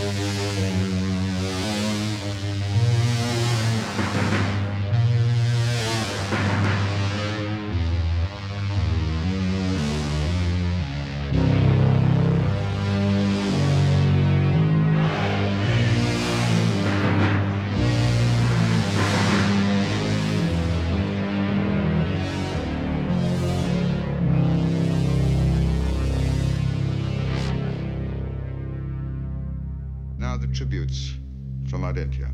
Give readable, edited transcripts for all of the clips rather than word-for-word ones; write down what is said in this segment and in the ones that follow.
Now the tributes from Ardentia.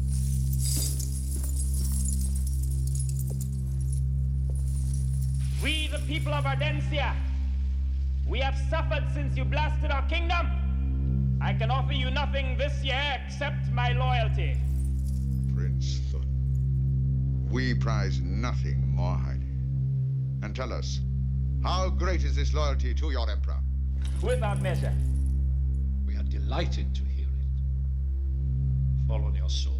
We, the people of Ardentia, we have suffered since you blasted our kingdom. I can offer you nothing this year except my loyalty. Prince Thun, we prize nothing more highly. And tell us, how great is this loyalty to your emperor? Without measure. We are delighted to hear it. Fall on your sword.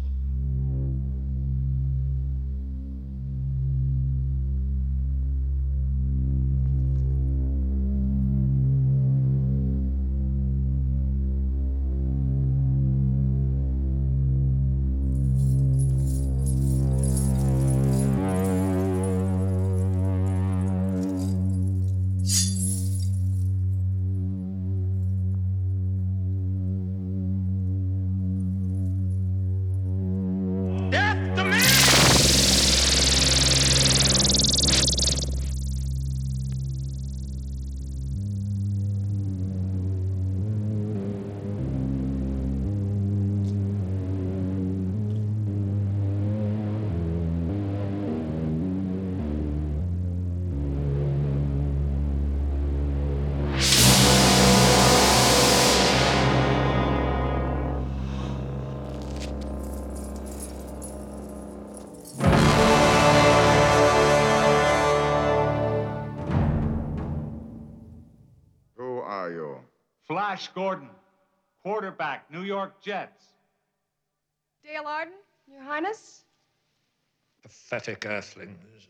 Flash Gordon, quarterback, New York Jets. Dale Arden, Your Highness. Pathetic earthlings,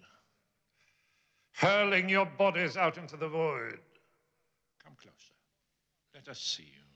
hurling your bodies out into the void. Come closer. Let us see you.